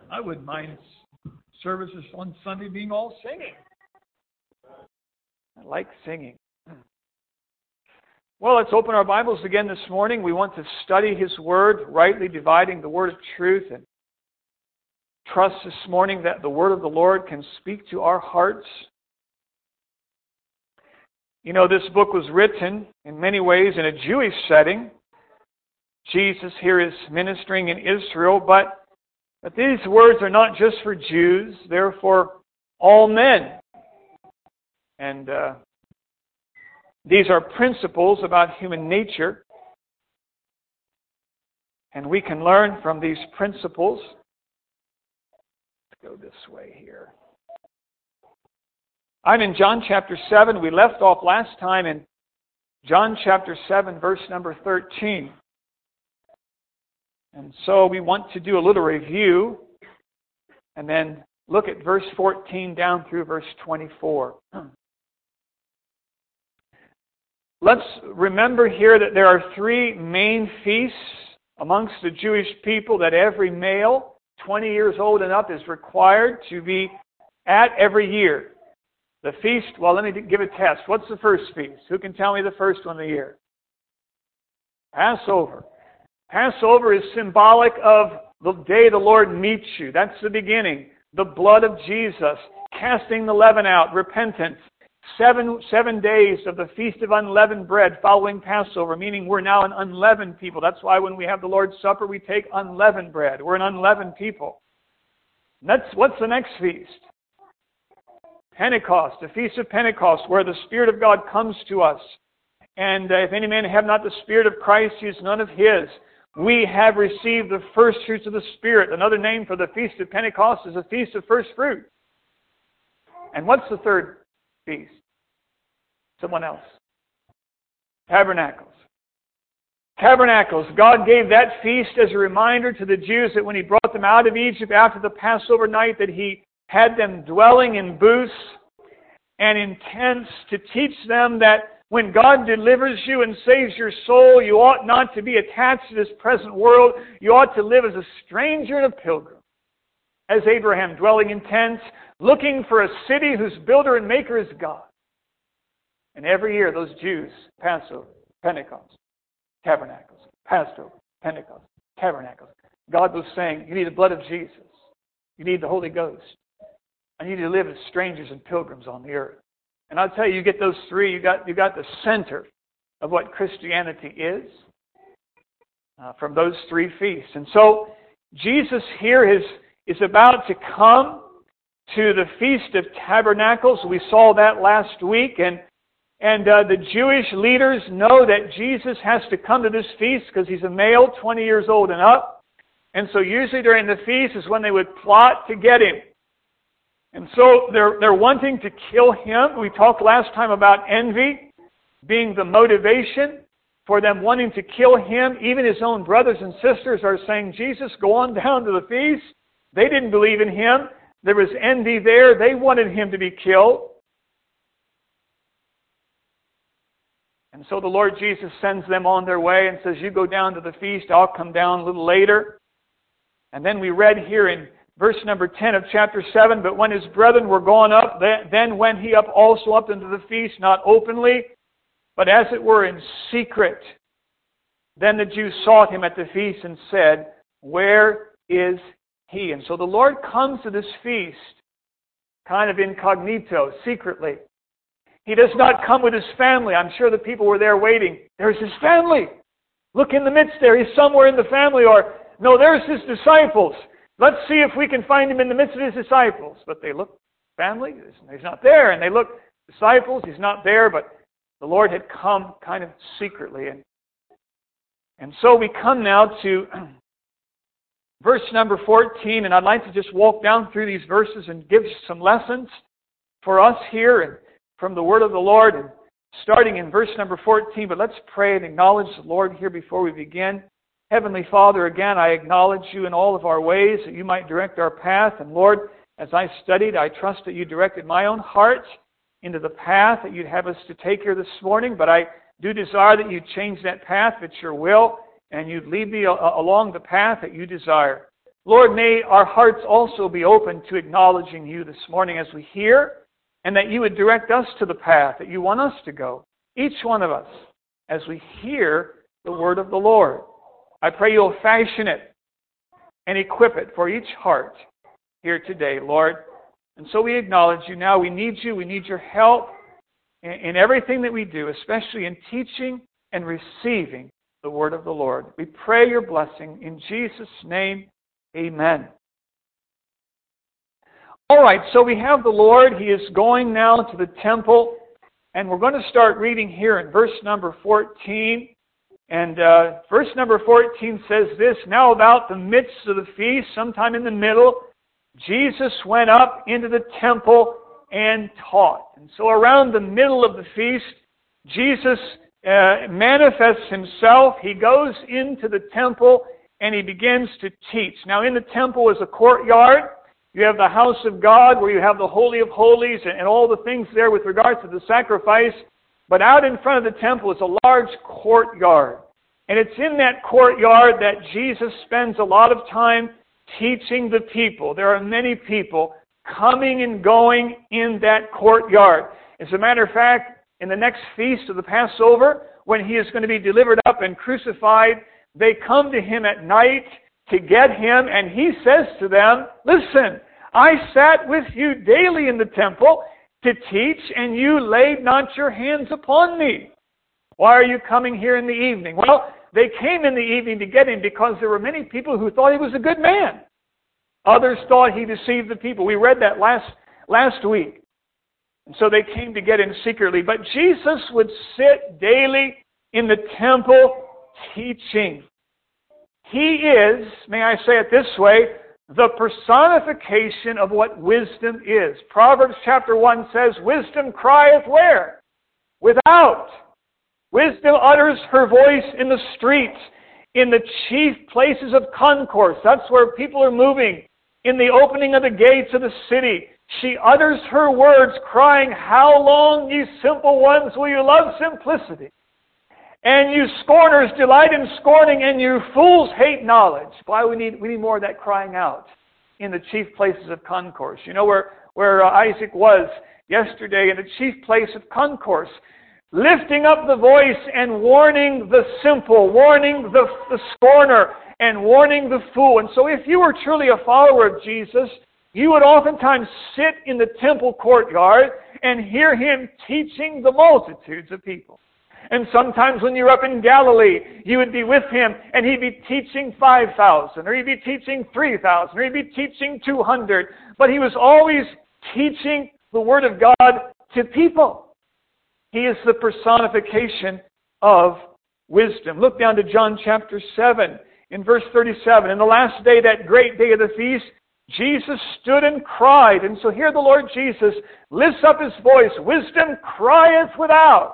I wouldn't mind services on Sunday being all singing. I like singing. Well, let's open our Bibles again this morning. We want to study His Word, rightly dividing the Word of truth, and trust this morning that the Word of the Lord can speak to our hearts. You know, this book was written in many ways in a Jewish setting. Jesus here is ministering in Israel, but these words are not just for Jews, they're for all men. And these are principles about human nature, and we can learn from these principles. Let's go this way here. I'm in John chapter 7. We left off last time in John chapter 7, verse number 13. And so we want to do a little review and then look at verse 14 down through verse 24. Let's remember here that there are three main feasts amongst the Jewish people that every male 20 years old and up is required to be at every year. The feast, well, let me give a test. What's the first feast? Who can tell me the first one of the year? Passover. Passover is symbolic of the day the Lord meets you. That's the beginning. The blood of Jesus, casting the leaven out, repentance. 7 days of the Feast of Unleavened Bread following Passover, meaning we're now an unleavened people. That's why when we have the Lord's Supper, we take unleavened bread. We're an unleavened people. What's the next feast? Pentecost, the Feast of Pentecost, where the Spirit of God comes to us. And if any man have not the Spirit of Christ, he is none of his. We have received the first fruits of the Spirit. Another name for the Feast of Pentecost is the Feast of First Fruit. And what's the third feast? Someone else. Tabernacles. Tabernacles. God gave that feast as a reminder to the Jews that when He brought them out of Egypt after the Passover night, that He had them dwelling in booths and in tents to teach them that when God delivers you and saves your soul, you ought not to be attached to this present world. You ought to live as a stranger and a pilgrim. As Abraham, dwelling in tents, looking for a city whose builder and maker is God. And every year those Jews, Passover, Pentecost, Tabernacles, Passover, Pentecost, Tabernacles. God was saying, you need the blood of Jesus. You need the Holy Ghost. And you need to live as strangers and pilgrims on the earth. And I'll tell you, you get those three, you got the center of what Christianity is from those three feasts. And so Jesus here is about to come to the Feast of Tabernacles. We saw that last week, and the Jewish leaders know that Jesus has to come to this feast because He's a male, 20 years old and up. And so usually during the feast is when they would plot to get Him. And so they're wanting to kill Him. We talked last time about envy being the motivation for them wanting to kill Him. Even His own brothers and sisters are saying, Jesus, go on down to the feast. They didn't believe in Him. There was envy there. They wanted Him to be killed. And so the Lord Jesus sends them on their way and says, you go down to the feast. I'll come down a little later. And then we read here in verse number 10 of chapter 7, but when His brethren were gone up, then went He up also up into the feast, not openly, but as it were in secret. Then the Jews sought Him at the feast and said, where is He? And so the Lord comes to this feast kind of incognito, secretly. He does not come with His family. I'm sure the people were there waiting. There's His family. Look in the midst there. He's somewhere in the family. Or, no, there's His disciples. Let's see if we can find Him in the midst of His disciples. But they look, family, He's not there. And they look, disciples, He's not there. But the Lord had come kind of secretly. And so we come now to verse number 14. And I'd like to just walk down through these verses and give some lessons for us here and from the Word of the Lord. And starting in verse number 14. But let's pray and acknowledge the Lord here before we begin. Heavenly Father, again, I acknowledge You in all of our ways, that You might direct our path. And Lord, as I studied, I trust that You directed my own heart into the path that You'd have us to take here this morning. But I do desire that You'd change that path, if it's Your will, and You'd lead me along the path that You desire. Lord, may our hearts also be open to acknowledging You this morning as we hear, and that You would direct us to the path that You want us to go, each one of us, as we hear the word of the Lord. I pray You'll fashion it and equip it for each heart here today, Lord. And so we acknowledge You now. We need You. We need Your help in everything that we do, especially in teaching and receiving the word of the Lord. We pray Your blessing in Jesus' name. Amen. All right, so we have the Lord. He is going now to the temple, and we're going to start reading here in verse number 14. And verse number 14 says this, Now about the midst of the feast, sometime in the middle, Jesus went up into the temple and taught. And so around the middle of the feast, Jesus manifests Himself. He goes into the temple and He begins to teach. Now in the temple is a courtyard. You have the house of God where you have the Holy of Holies and all the things there with regards to the sacrifice. But out in front of the temple is a large courtyard. And it's in that courtyard that Jesus spends a lot of time teaching the people. There are many people coming and going in that courtyard. As a matter of fact, in the next feast of the Passover, when He is going to be delivered up and crucified, they come to Him at night to get Him, and He says to them, Listen, I sat with you daily in the temple to teach, and you laid not your hands upon me. Why are you coming here in the evening? Well, they came in the evening to get Him because there were many people who thought He was a good man. Others thought He deceived the people. We read that last week. And so they came to get Him secretly. But Jesus would sit daily in the temple teaching. He is, may I say it this way, the personification of what wisdom is. Proverbs chapter 1 says, Wisdom crieth where? Without. Wisdom utters her voice in the streets, in the chief places of concourse. That's where people are moving. In the opening of the gates of the city, she utters her words, crying, How long, ye simple ones, will you love simplicity? And you scorners delight in scorning, and you fools hate knowledge. Why we need more of that crying out in the chief places of concourse. You know where Isaac was yesterday, in the chief place of concourse, lifting up the voice and warning the simple, warning the scorner, and warning the fool. And so if you were truly a follower of Jesus, you would oftentimes sit in the temple courtyard and hear Him teaching the multitudes of people. And sometimes when you're up in Galilee, you would be with Him and He'd be teaching 5,000, or He'd be teaching 3,000, or He'd be teaching 200. But He was always teaching the Word of God to people. He is the personification of wisdom. Look down to John chapter 7 in verse 37. In the last day, that great day of the feast, Jesus stood and cried. And so here the Lord Jesus lifts up His voice. Wisdom crieth without.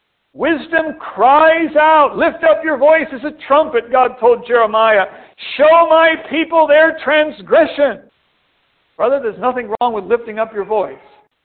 Wisdom cries out. Lift up your voice as a trumpet, God told Jeremiah. Show my people their transgression. Brother, there's nothing wrong with lifting up your voice.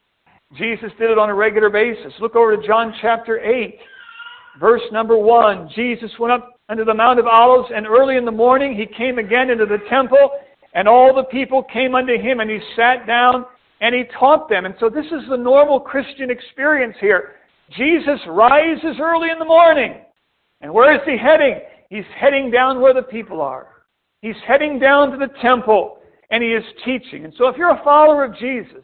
Jesus did it on a regular basis. Look over to John chapter 8, verse number 1. Jesus went up unto the Mount of Olives, and early in the morning He came again into the temple, and all the people came unto Him, and He sat down, and He taught them. And so this is the normal Christian experience here. Jesus rises early in the morning. And where is He heading? He's heading down where the people are. He's heading down to the temple, and He is teaching. And so if you're a follower of Jesus,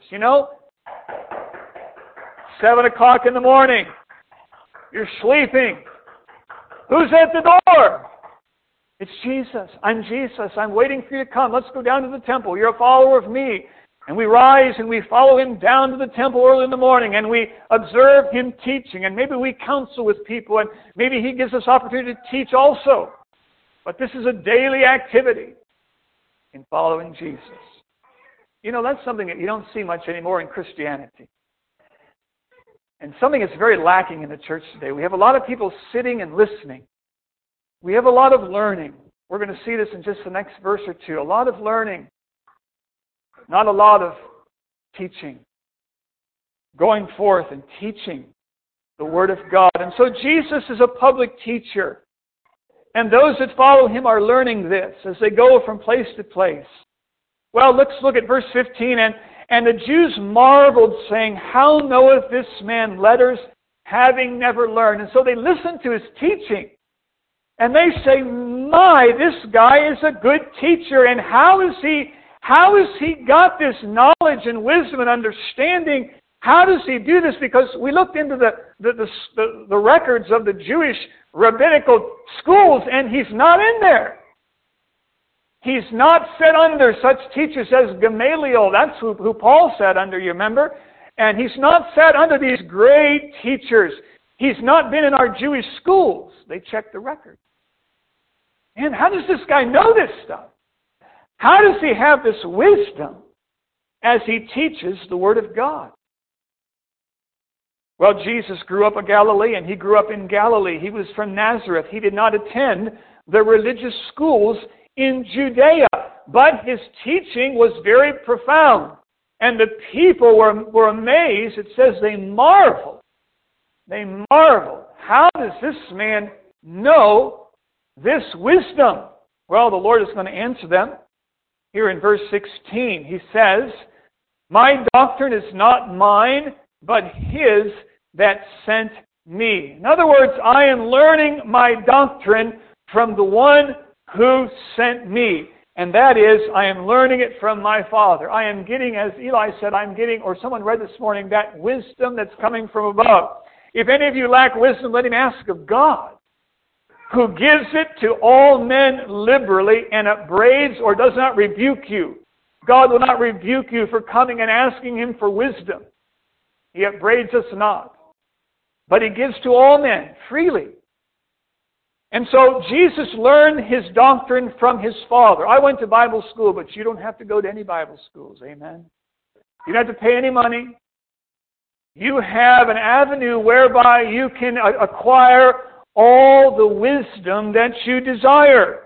7 o'clock in the morning, you're sleeping. Who's at the door? It's Jesus. I'm Jesus. I'm waiting for you to come. Let's go down to the temple. You're a follower of me. And we rise and we follow Him down to the temple early in the morning, and we observe Him teaching, and maybe we counsel with people, and maybe He gives us opportunity to teach also. But this is a daily activity in following Jesus. That's something that you don't see much anymore in Christianity. And something that's very lacking in the church today. We have a lot of people sitting and listening. We have a lot of learning. We're going to see this in just the next verse or two. A lot of learning. Not a lot of teaching. Going forth and teaching the Word of God. And so Jesus is a public teacher. And those that follow him are learning this as they go from place to place. Well, let's look at verse 15. And the Jews marveled, saying, How knoweth this man letters, having never learned? And so they listened to his teaching. And they say, My, this guy is a good teacher. And how has he got this knowledge and wisdom and understanding? How does he do this? Because we looked into the records of the Jewish rabbinical schools, and he's not in there. He's not set under such teachers as Gamaliel. That's who Paul sat under, you remember? And he's not sat under these great teachers. He's not been in our Jewish schools. They checked the record. And how does this guy know this stuff? How does he have this wisdom as he teaches the Word of God? Well, Jesus grew up a Galilean. He grew up in Galilee. He was from Nazareth. He did not attend the religious schools in Judea, but his teaching was very profound. And the people were amazed. It says they marveled. They marveled. How does this man know this wisdom? Well, the Lord is going to answer them. Here in verse 16, he says, My doctrine is not mine, but His that sent me. In other words, I am learning my doctrine from the one who sent me. And that is, I am learning it from my Father. I am getting, as Eli said, or someone read this morning, that wisdom that's coming from above. If any of you lack wisdom, let him ask of God, who gives it to all men liberally and upbraids or does not rebuke you. God will not rebuke you for coming and asking Him for wisdom. He upbraids us not. But He gives to all men freely. And so Jesus learned His doctrine from His Father. I went to Bible school, but you don't have to go to any Bible schools. Amen. You don't have to pay any money. You have an avenue whereby you can acquire all the wisdom that you desire.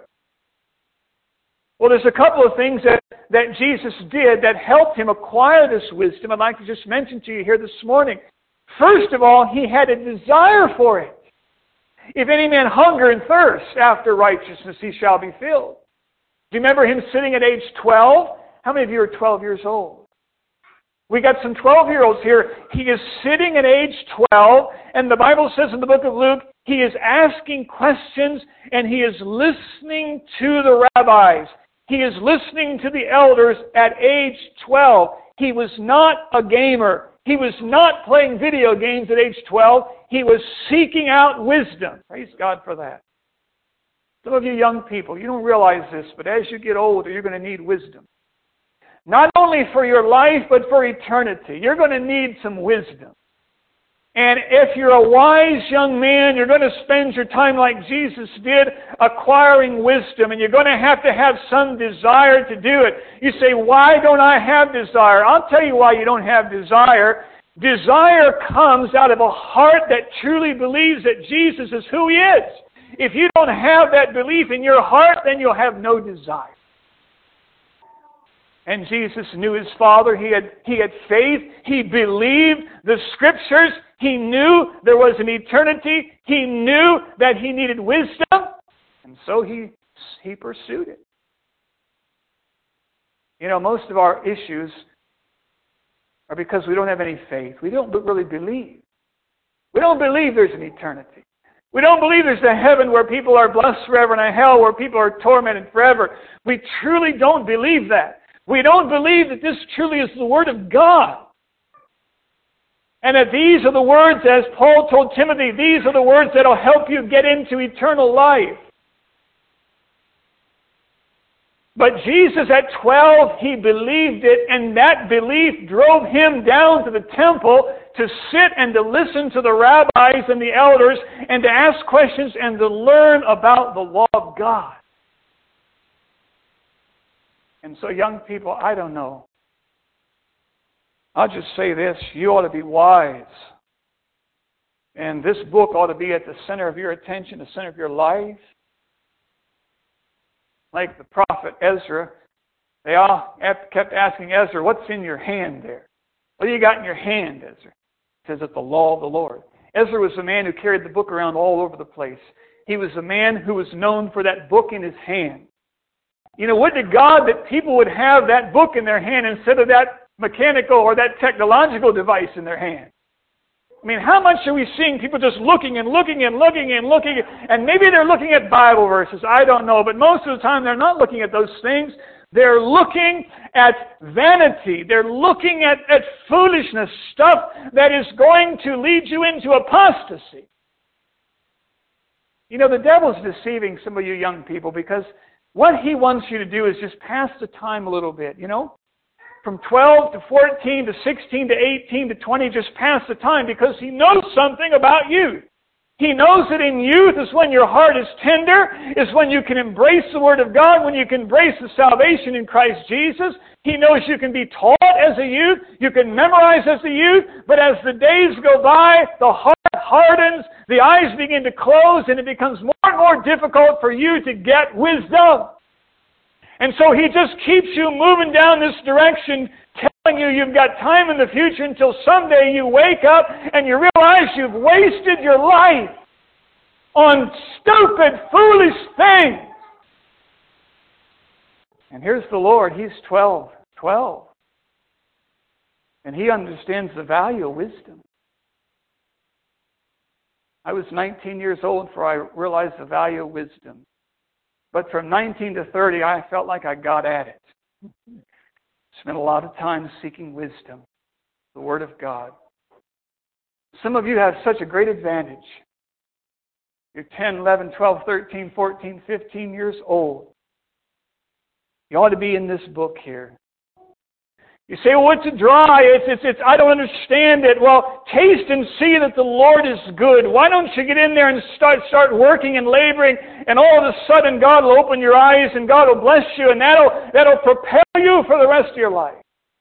Well, there's a couple of things that Jesus did that helped Him acquire this wisdom I'd like to just mention to you here this morning. First of all, He had a desire for it. If any man hunger and thirst after righteousness, he shall be filled. Do you remember Him sitting at age 12? How many of you are 12 years old? We got some 12-year-olds here. He is sitting at age 12, and the Bible says in the book of Luke, he is asking questions, and he is listening to the rabbis. He is listening to the elders at age 12. He was not a gamer. He was not playing video games at age 12. He was seeking out wisdom. Praise God for that. Some of you young people, you don't realize this, but as you get older, you're going to need wisdom. Not only for your life, but for eternity. You're going to need some wisdom. And if you're a wise young man, you're going to spend your time like Jesus did, acquiring wisdom, and you're going to have some desire to do it. You say, why don't I have desire? I'll tell you why you don't have desire. Desire comes out of a heart that truly believes that Jesus is who He is. If you don't have that belief in your heart, then you'll have no desire. And Jesus knew His Father. He had faith. He believed the Scriptures. He knew there was an eternity. He knew that he needed wisdom. And so he pursued it. You know, most of our issues are because we don't have any faith. We don't really believe. We don't believe there's an eternity. We don't believe there's a heaven where people are blessed forever and a hell where people are tormented forever. We truly don't believe that. We don't believe that this truly is the Word of God. And that these are the words, as Paul told Timothy, these are the words that will help you get into eternal life. But Jesus at 12, He believed it, and that belief drove Him down to the temple to sit and to listen to the rabbis and the elders and to ask questions and to learn about the law of God. And so young people, I don't know. I'll just say this, you ought to be wise. And this book ought to be at the center of your attention, the center of your life. Like the prophet Ezra, they all kept asking Ezra, what's in your hand there? What do you got in your hand, Ezra? He says, it's the law of the Lord. Ezra was the man who carried the book around all over the place. He was a man who was known for that book in his hand. You know, would to God that people would have that book in their hand instead of that mechanical or that technological device in their hand. I mean, how much are we seeing people just looking and looking and looking and looking, and maybe they're looking at Bible verses, I don't know, but most of the time they're not looking at those things. They're looking at vanity. They're looking at foolishness, stuff that is going to lead you into apostasy. You know, the devil's deceiving some of you young people because what he wants you to do is just pass the time a little bit, you know? From 12 to 14 to 16 to 18 to 20, just pass the time because he knows something about youth. He knows that in youth is when your heart is tender, is when you can embrace the Word of God, when you can embrace the salvation in Christ Jesus. He knows you can be taught as a youth, you can memorize as a youth, but as the days go by, the heart hardens, the eyes begin to close, and it becomes more and more difficult for you to get wisdom. And so he just keeps you moving down this direction, telling you you've got time in the future until someday you wake up and you realize you've wasted your life on stupid, foolish things. And here's the Lord. He's 12. And He understands the value of wisdom. I was 19 years old before I realized the value of wisdom. But from 19 to 30, I felt like I got at it. Spent a lot of time seeking wisdom, the Word of God. Some of you have such a great advantage. You're 10, 11, 12, 13, 14, 15 years old. You ought to be in this book here. You say, well, it's dry. It's I don't understand it. Well, taste and see that the Lord is good. Why don't you get in there and start working and laboring, and all of a sudden God will open your eyes and God will bless you, and that'll prepare you for the rest of your life.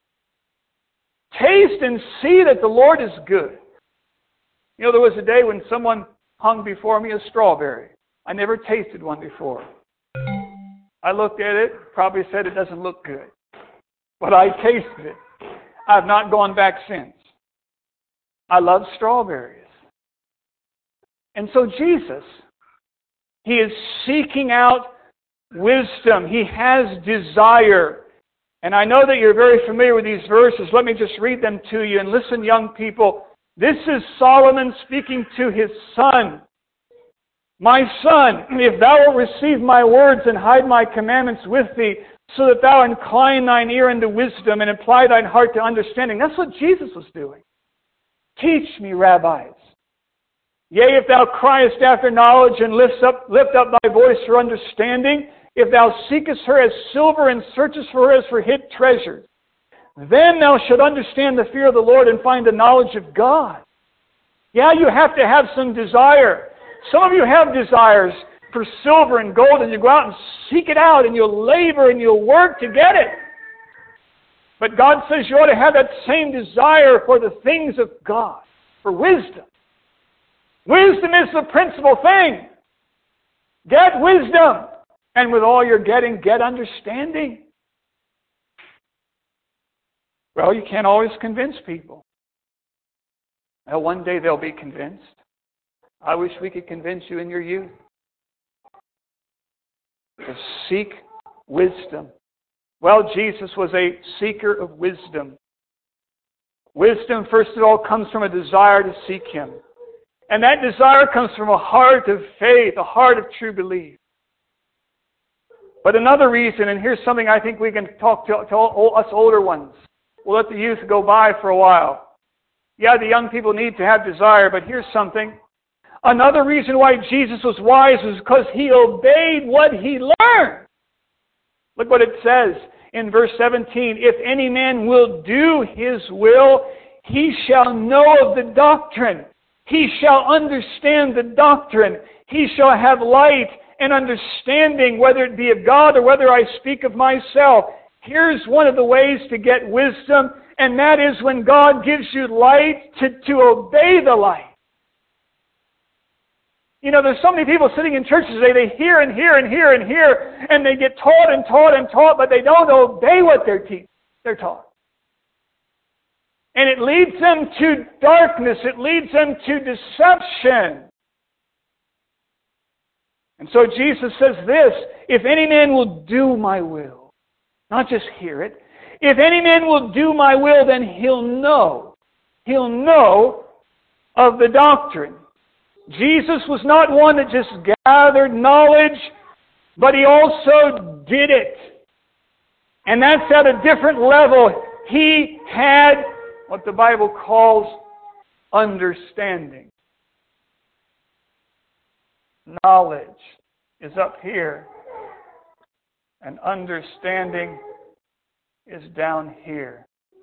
Taste and see that the Lord is good. You know, there was a day when someone hung before me a strawberry. I never tasted one before. I looked at it, probably said it doesn't look good. But I tasted it. I've not gone back since. I love strawberries. And so Jesus, He is seeking out wisdom. He has desire. And I know that you're very familiar with these verses. Let me just read them to you. And listen, young people. This is Solomon speaking to his son. My son, if thou wilt receive my words and hide my commandments with thee, so that thou incline thine ear unto wisdom and apply thine heart to understanding. That's what Jesus was doing. Teach me, rabbis. Yea, if thou criest after knowledge and lift up thy voice for understanding, if thou seekest her as silver and searchest for her as for hid treasures, then thou shalt understand the fear of the Lord and find the knowledge of God. Yeah, you have to have some desire. Some of you have desires for silver and gold, and you go out and seek it out, and you'll labor and you'll work to get it. But God says you ought to have that same desire for the things of God, for wisdom. Wisdom is the principal thing. Get wisdom, and with all you're getting, get understanding. Well, you can't always convince people. Well, one day they'll be convinced. I wish we could convince you in your youth. To seek wisdom. Well, Jesus was a seeker of wisdom. Wisdom, first of all, comes from a desire to seek Him. And that desire comes from a heart of faith, a heart of true belief. But another reason, and here's something I think we can talk to us older ones. We'll let the youth go by for a while. Yeah, the young people need to have desire, but here's something. Another reason why Jesus was wise was because He obeyed what He learned. Look what it says in verse 17. If any man will do His will, he shall know of the doctrine. He shall understand the doctrine. He shall have light and understanding, whether it be of God or whether I speak of myself. Here's one of the ways to get wisdom, and that is when God gives you light to obey the light. You know, there's so many people sitting in churches today, they hear and hear and hear and hear, and they get taught and taught and taught, but they don't obey what they're taught. And it leads them to darkness. It leads them to deception. And so Jesus says this, if any man will do my will, not just hear it, if any man will do my will, then he'll know. He'll know of the doctrine. Jesus was not one that just gathered knowledge, but He also did it. And that's at a different level. He had what the Bible calls understanding. Knowledge is up here, and understanding is down here.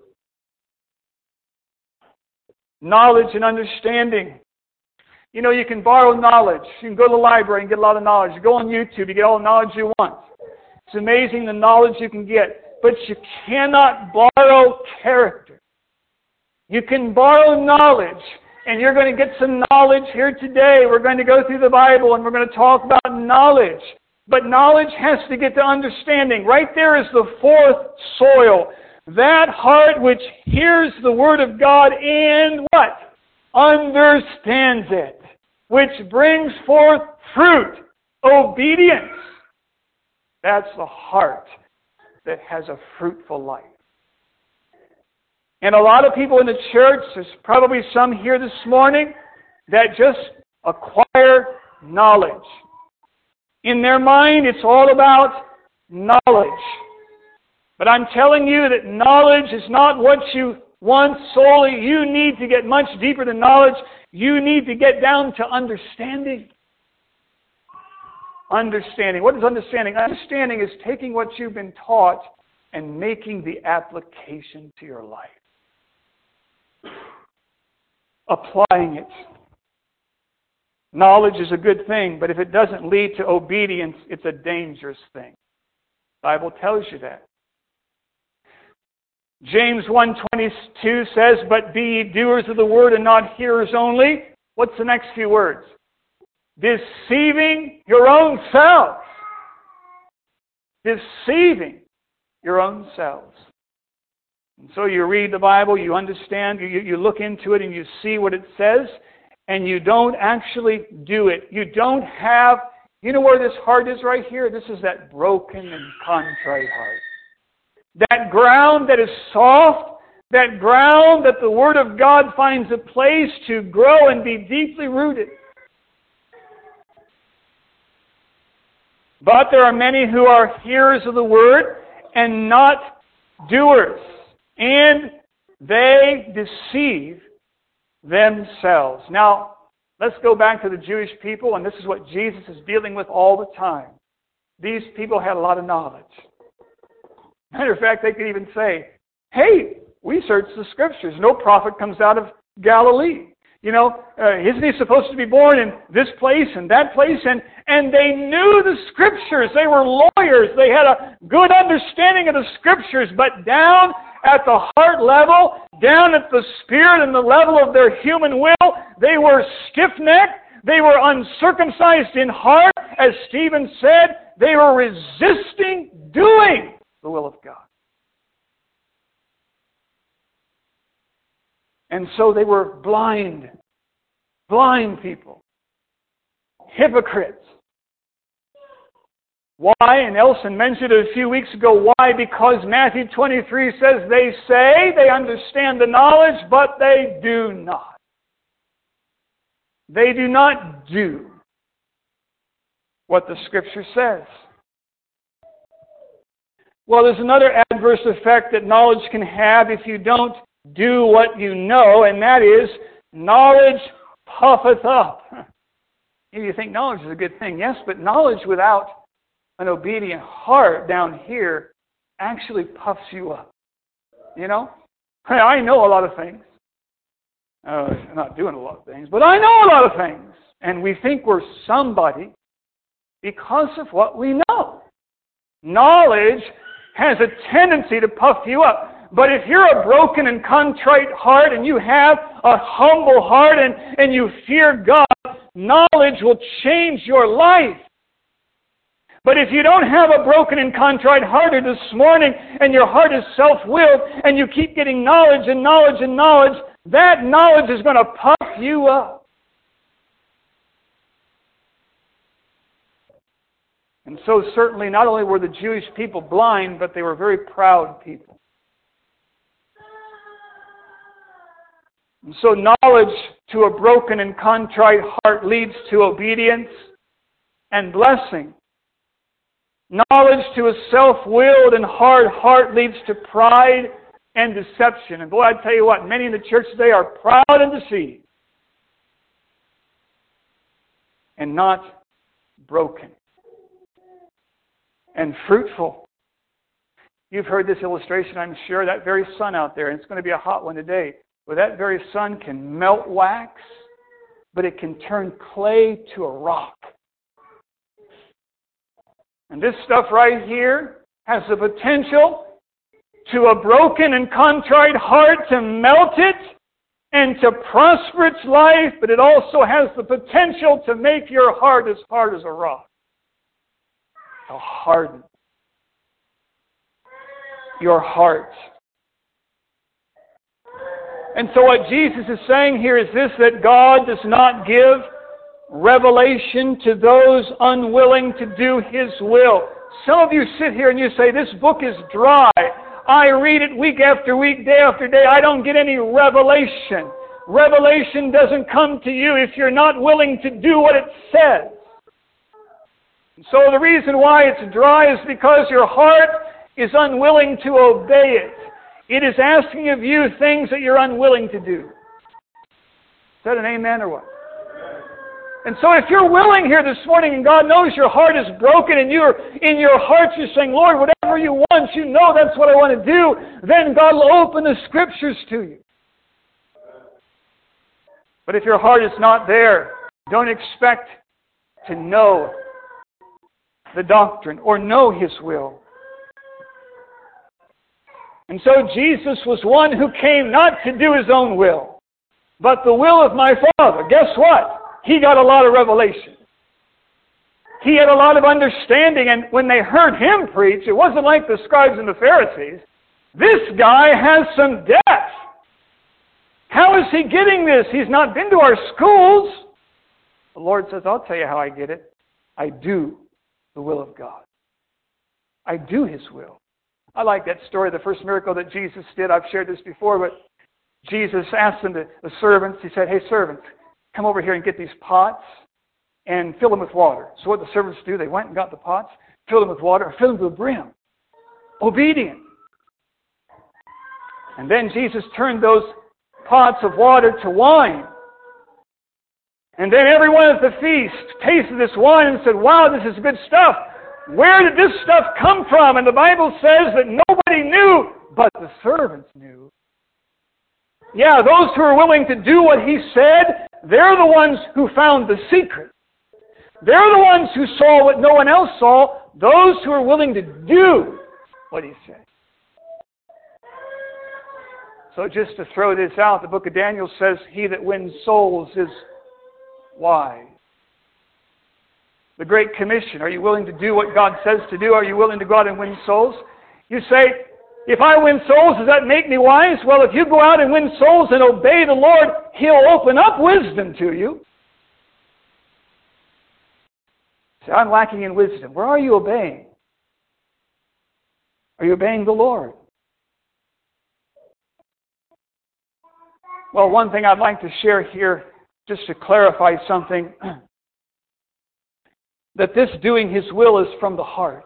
Knowledge and understanding. You know, you can borrow knowledge. You can go to the library and get a lot of knowledge. You go on YouTube, you get all the knowledge you want. It's amazing the knowledge you can get. But you cannot borrow character. You can borrow knowledge, and you're going to get some knowledge here today. We're going to go through the Bible, and we're going to talk about knowledge. But knowledge has to get to understanding. Right there is the fourth soil. That heart which hears the Word of God and what? Understands it. Which brings forth fruit. Obedience. That's the heart that has a fruitful life. And a lot of people in the church, there's probably some here this morning, that just acquire knowledge. In their mind, it's all about knowledge. But I'm telling you that knowledge is not what you want solely. You need to get much deeper than knowledge. You need to get down to understanding. Understanding. What is understanding? Understanding is taking what you've been taught and making the application to your life. Applying it. Knowledge is a good thing, but if it doesn't lead to obedience, it's a dangerous thing. The Bible tells you that. James 1:22 says, "But be ye doers of the word and not hearers only." What's the next few words? Deceiving your own selves. Deceiving your own selves. And so you read the Bible, you understand, you look into it and you see what it says, and you don't actually do it. You don't have, you know where this heart is right here? This is that broken and contrite heart. That ground that is soft, that ground that the Word of God finds a place to grow and be deeply rooted. But there are many who are hearers of the Word and not doers. And they deceive themselves. Now, let's go back to the Jewish people, and this is what Jesus is dealing with all the time. These people had a lot of knowledge. Matter of fact, they could even say, hey, we searched the Scriptures. No prophet comes out of Galilee. You know, isn't he supposed to be born in this place and that place? And they knew the Scriptures. They were lawyers. They had a good understanding of the Scriptures. But down at the heart level, down at the spirit and the level of their human will, they were stiff-necked. They were uncircumcised in heart. As Stephen said, they were resisting doing the will of God. And so they were blind people, hypocrites. Why? And Nelson mentioned it a few weeks ago. Why? Because Matthew 23 says they say they understand the knowledge, but they do not. They do not do what the Scripture says. Well, there's another adverse effect that knowledge can have if you don't do what you know, and that is knowledge puffeth up. You think knowledge is a good thing. Yes, but knowledge without an obedient heart down here actually puffs you up. You know? I know a lot of things. I'm not doing a lot of things, but I know a lot of things. And we think we're somebody because of what we know. Knowledge has a tendency to puff you up. But if you're a broken and contrite heart and you have a humble heart and you fear God, knowledge will change your life. But if you don't have a broken and contrite heart this morning and your heart is self-willed and you keep getting knowledge and knowledge and knowledge, that knowledge is going to puff you up. And so certainly not only were the Jewish people blind, but they were very proud people. And so knowledge to a broken and contrite heart leads to obedience and blessing. Knowledge to a self-willed and hard heart leads to pride and deception. And boy, I tell you what, many in the church today are proud and deceived and not broken and fruitful. You've heard this illustration, I'm sure, that very sun out there, and it's going to be a hot one today, where that very sun can melt wax, but it can turn clay to a rock. And this stuff right here has the potential to a broken and contrite heart to melt it and to prosper its life, but it also has the potential to make your heart as hard as a rock. To harden your heart. And so what Jesus is saying here is this, that God does not give revelation to those unwilling to do His will. Some of you sit here and you say, this book is dry. I read it week after week, day after day. I don't get any revelation. Revelation doesn't come to you if you're not willing to do what it says. So the reason why it's dry is because your heart is unwilling to obey it. It is asking of you things that you're unwilling to do. Is that an amen or what? And so if you're willing here this morning and God knows your heart is broken and you're in your heart you're saying, Lord, whatever you want, you know that's what I want to do, then God will open the Scriptures to you. But if your heart is not there, don't expect to know the doctrine or know His will. And so Jesus was one who came not to do His own will, but the will of my Father. Guess what? He got a lot of revelation. He had a lot of understanding, and when they heard Him preach, it wasn't like the scribes and the Pharisees. This guy has some depth. How is he getting this? He's not been to our schools. The Lord says, I'll tell you how I get it. I do the will of God. I do His will. I like that story, the first miracle that Jesus did. I've shared this before, but Jesus asked them, the servants, He said, hey servants, come over here and get these pots and fill them with water. So what the servants do, they went and got the pots, filled them with water, filled them to the brim. Obedient. And then Jesus turned those pots of water to wine. And then everyone at the feast tasted this wine and said, wow, this is good stuff. Where did this stuff come from? And the Bible says that nobody knew, but the servants knew. Yeah, those who are willing to do what He said, they're the ones who found the secret. They're the ones who saw what no one else saw, those who are willing to do what He said. So just to throw this out, the book of Daniel says, he that wins souls is wise. The Great Commission, are you willing to do what God says to do? Are you willing to go out and win souls? You say, if I win souls, does that make me wise? Well, if you go out and win souls and obey the Lord, He'll open up wisdom to you. Say, I'm lacking in wisdom. Where are you obeying? Are you obeying the Lord? Well, one thing I'd like to share here, just to clarify something, that this doing His will is from the heart.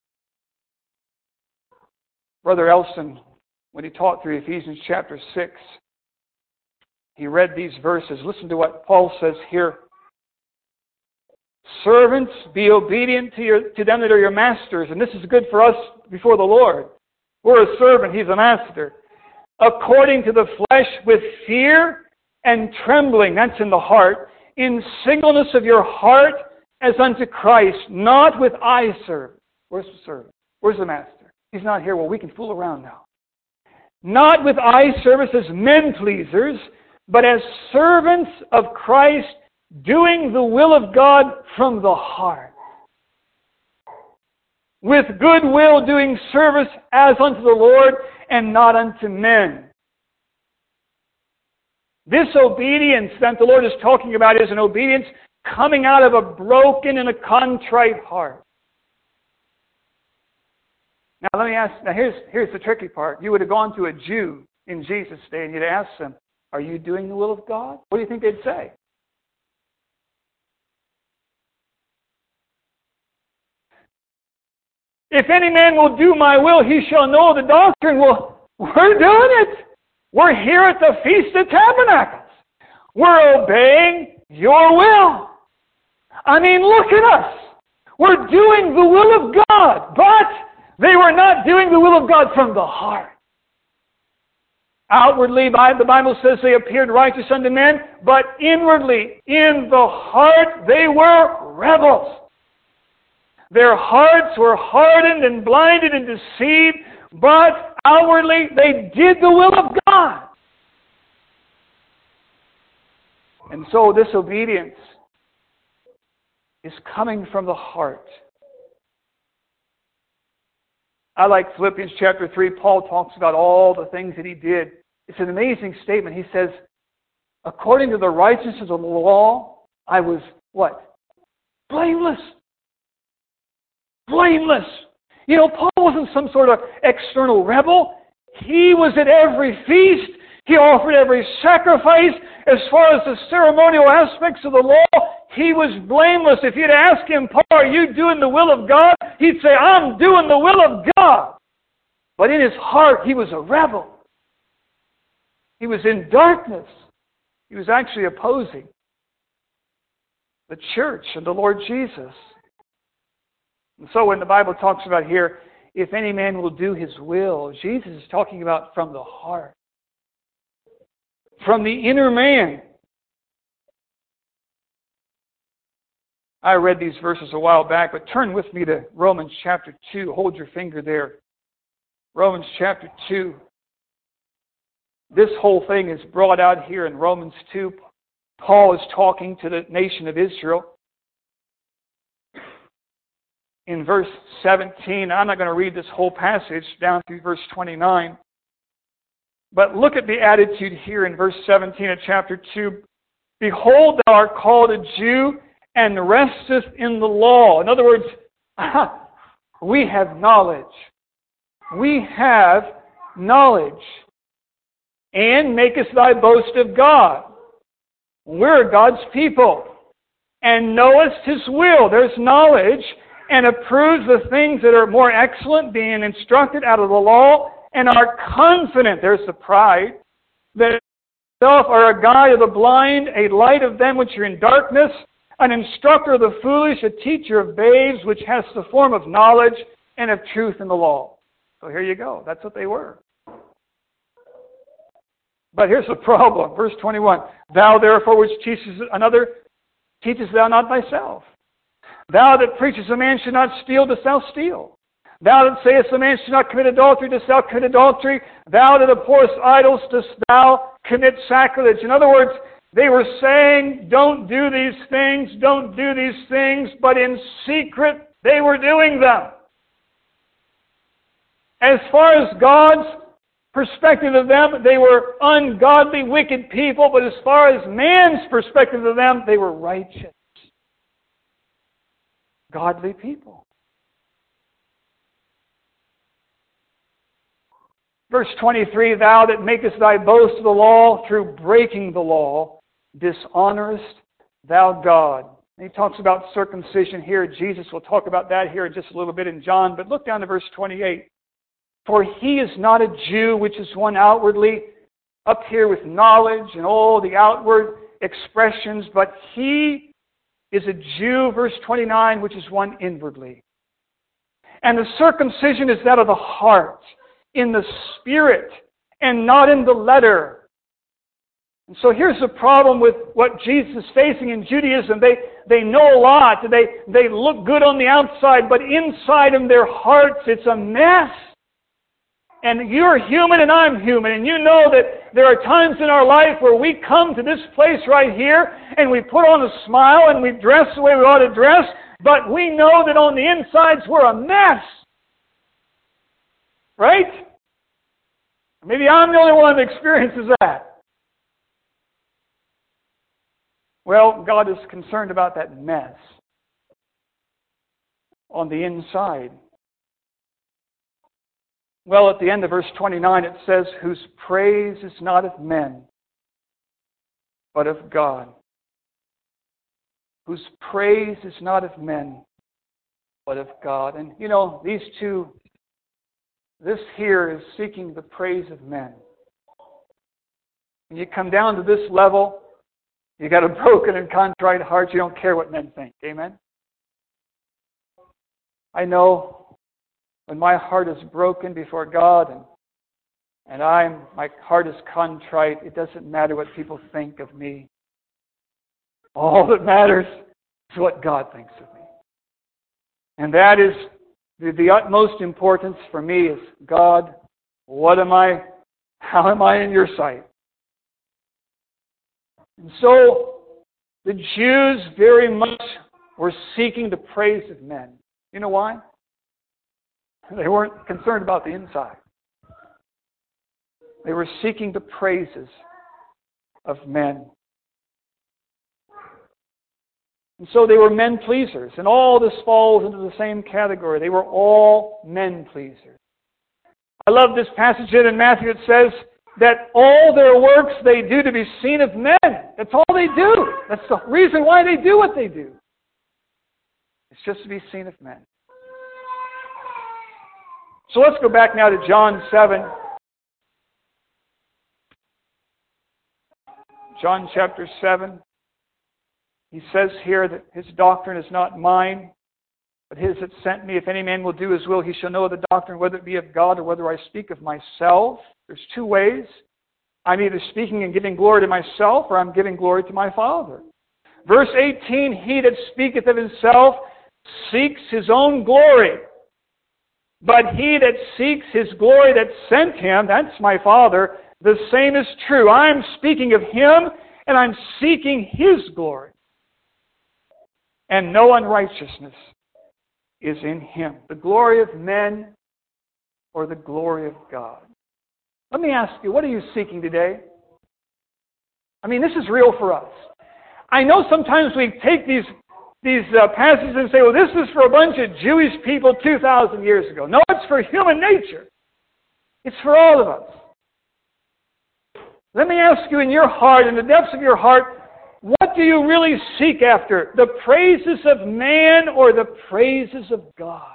Brother Elson, when he taught through Ephesians chapter 6, he read these verses. Listen to what Paul says here. Servants, be obedient to them that are your masters. And this is good for us before the Lord. We're a servant, He's a master. According to the flesh, with fear and trembling, that's in the heart, in singleness of your heart, as unto Christ, not with eye service. Where's the servant? Where's the master? He's not here. Well, we can fool around now. Not with eye service as men pleasers, but as servants of Christ, doing the will of God from the heart. With good will doing service as unto the Lord and not unto men. This obedience that the Lord is talking about is an obedience coming out of a broken and a contrite heart. Now let me ask, here's the tricky part. You would have gone to a Jew in Jesus' day and you'd ask them, are you doing the will of God? What do you think they'd say? If any man will do my will, he shall know the doctrine. Well, we're doing it. We're here at the Feast of Tabernacles. We're obeying your will. I mean, look at us. We're doing the will of God, but they were not doing the will of God from the heart. Outwardly, the Bible says they appeared righteous unto men, but inwardly, in the heart, they were rebels. Their hearts were hardened and blinded and deceived, but outwardly they did the will of God. And so this obedience is coming from the heart. I like Philippians chapter 3. Paul talks about all the things that he did. It's an amazing statement. He says, according to the righteousness of the law, I was what? Blameless. Blameless. You know, Paul wasn't some sort of external rebel. He was at every feast. He offered every sacrifice. As far as the ceremonial aspects of the law, he was blameless. If you'd ask him, Paul, are you doing the will of God? He'd say, I'm doing the will of God. But in his heart, he was a rebel. He was in darkness. He was actually opposing the church and the Lord Jesus. And so when the Bible talks about here, if any man will do his will, Jesus is talking about from the heart. From the inner man. I read these verses a while back, but turn with me to Romans chapter 2. Hold your finger there. Romans chapter 2. This whole thing is brought out here in Romans 2. Paul is talking to the nation of Israel. In verse 17, I'm not going to read this whole passage down through verse 29. But look at the attitude here in verse 17 of chapter 2. Behold, thou art called a Jew and restest in the law. In other words, we have knowledge. We have knowledge. And makest thy boast of God. We're God's people. And knowest His will. There's knowledge. And approves the things that are more excellent, being instructed out of the law, and are confident, there's the pride, that yourself are a guide of the blind, a light of them which are in darkness, an instructor of the foolish, a teacher of babes, which has the form of knowledge and of truth in the law. So here you go. That's what they were. But here's the problem. Verse 21. Thou therefore which teachest another, teachest thou not thyself? Thou that preachest a man should not steal, dost thou steal? Thou that sayest a man should not commit adultery, dost thou commit adultery? Thou that abhorrest idols, dost thou commit sacrilege? In other words, they were saying, don't do these things, don't do these things, but in secret they were doing them. As far as God's perspective of them, they were ungodly, wicked people, but as far as man's perspective of them, they were righteous, godly people. Verse 23, thou that makest thy boast of the law through breaking the law, dishonorest thou God. And he talks about circumcision here. Jesus will talk about that here in just a little bit in John. But look down to verse 28. For he is not a Jew, which is one outwardly, up here with knowledge and all the outward expressions, but he is a Jew, verse 29, which is one inwardly. And the circumcision is that of the heart, in the spirit, and not in the letter. And so here's the problem with what Jesus is facing in Judaism. They know a lot. They look good on the outside, but inside in their hearts, it's a mess. And you're human and I'm human. And you know that there are times in our life where we come to this place right here and we put on a smile and we dress the way we ought to dress, but we know that on the insides we're a mess. Right? Maybe I'm the only one that experiences that. Well, God is concerned about that mess on the inside. Well, at the end of verse 29 it says, whose praise is not of men, but of God. Whose praise is not of men, but of God. And you know, these two, this here is seeking the praise of men. When you come down to this level, you got a broken and contrite heart, you don't care what men think. Amen? I know when my heart is broken before God and my heart is contrite, it doesn't matter what people think of me. All that matters is what God thinks of me. And that is the utmost importance for me is, God, what am I? How am I in your sight? And so the Jews very much were seeking the praise of men. You know why? They weren't concerned about the inside. They were seeking the praises of men. And so they were men pleasers. And all this falls into the same category. They were all men pleasers. I love this passage in Matthew. It says that all their works they do to be seen of men. That's all they do. That's the reason why they do what they do. It's just to be seen of men. So let's go back now to John 7. John chapter 7. He says here that his doctrine is not mine, but his that sent me. If any man will do his will, he shall know the doctrine, whether it be of God or whether I speak of myself. There's two ways. I'm either speaking and giving glory to myself, or I'm giving glory to my Father. Verse 18, he that speaketh of himself seeks his own glory. But he that seeks his glory that sent him, that's my Father, the same is true. I'm speaking of him, and I'm seeking his glory. And no unrighteousness is in him. The glory of men or the glory of God. Let me ask you, what are you seeking today? I mean, this is real for us. I know sometimes we take these passages and say, well, this is for a bunch of Jewish people 2,000 years ago. No, it's for human nature. It's for all of us. Let me ask you, in your heart, in the depths of your heart, what do you really seek after? The praises of man or the praises of God?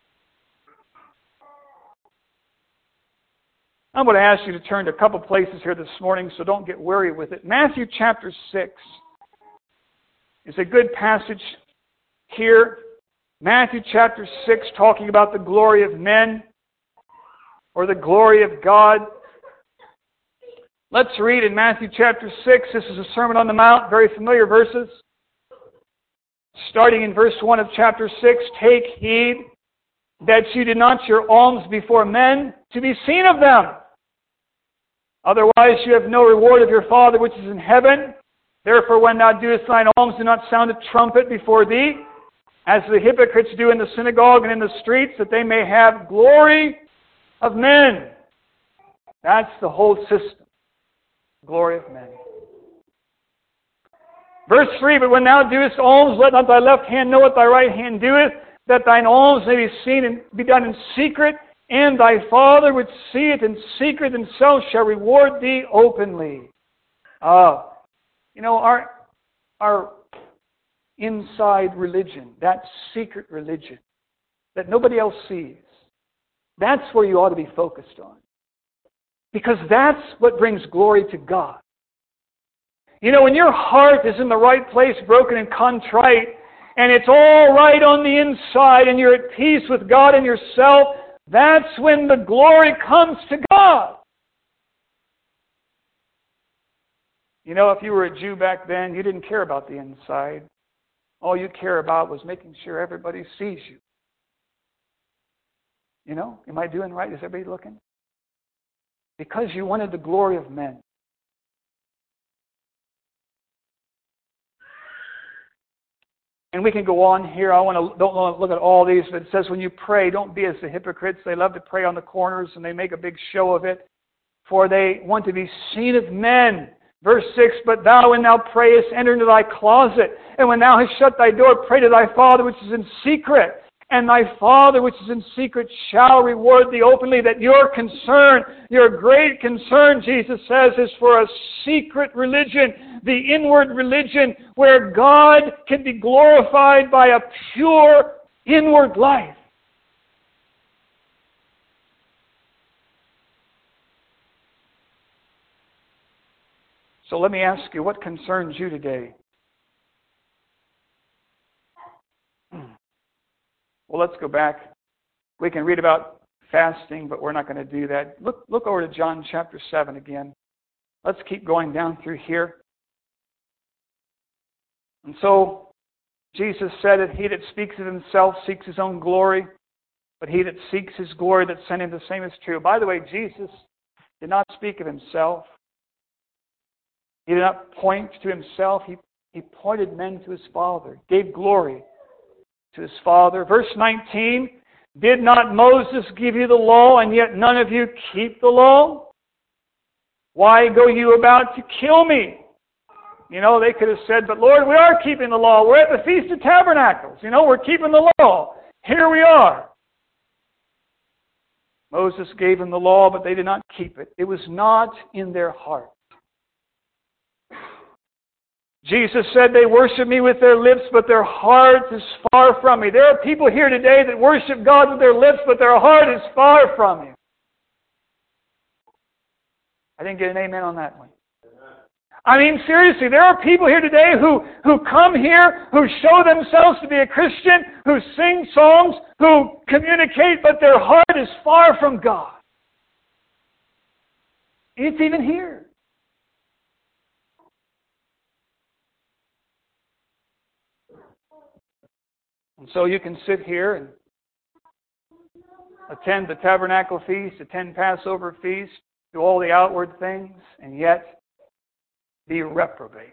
I'm going to ask you to turn to a couple places here this morning, so don't get weary with it. Matthew chapter 6 is a good passage here. Matthew chapter 6, talking about the glory of men or the glory of God. Let's read in Matthew chapter 6. This is a Sermon on the Mount, very familiar verses. Starting in verse 1 of chapter 6, take heed that you do not your alms before men to be seen of them. Otherwise you have no reward of your Father which is in heaven. Therefore when thou doest thine alms, do not sound a trumpet before thee, as the hypocrites do in the synagogue and in the streets, that they may have glory of men. That's the whole system. Glory of men. Verse 3, but when thou doest alms, let not thy left hand know what thy right hand doeth, that thine alms may be seen and be done in secret, and thy Father which seeth in secret himself shall reward thee openly. Our inside religion, that secret religion that nobody else sees, that's where you ought to be focused on. Because that's what brings glory to God. You know, when your heart is in the right place, broken and contrite, and it's all right on the inside, and you're at peace with God and yourself, that's when the glory comes to God. You know, if you were a Jew back then, you didn't care about the inside. All you care about was making sure everybody sees you. You know, am I doing right? Is everybody looking? Because you wanted the glory of men. And we can go on here. Don't want to look at all these, but it says when you pray, don't be as the hypocrites. They love to pray on the corners and they make a big show of it, for they want to be seen of men. Verse 6, but thou when thou prayest, enter into thy closet, and when thou hast shut thy door, pray to thy Father which is in secret. And my Father which is in secret shall reward thee openly. That your concern, your great concern, Jesus says, is for a secret religion, the inward religion, where God can be glorified by a pure inward life. So let me ask you, what concerns you today? Well, let's go back. We can read about fasting, but we're not going to do that. Look over to John chapter 7 again. Let's keep going down through here. And so, Jesus said that he that speaks of himself seeks his own glory, but he that seeks his glory that sent him, the same is true. By the way, Jesus did not speak of himself. He did not point to himself. He pointed men to his Father, gave glory to his Father. Verse 19, did not Moses give you the law, and yet none of you keep the law? Why go you about to kill me? You know, they could have said, but Lord, we are keeping the law. We're at the Feast of Tabernacles. You know, we're keeping the law. Here we are. Moses gave them the law, but they did not keep it. It was not in their heart. Jesus said they worship me with their lips, but their heart is far from me. There are people here today that worship God with their lips, but their heart is far from Him. I didn't get an amen on that one. I mean, seriously, there are people here today who come here, who show themselves to be a Christian, who sing songs, who communicate, but their heart is far from God. It's even here. And so you can sit here and attend the tabernacle feast, attend Passover feast, do all the outward things, and yet be reprobate.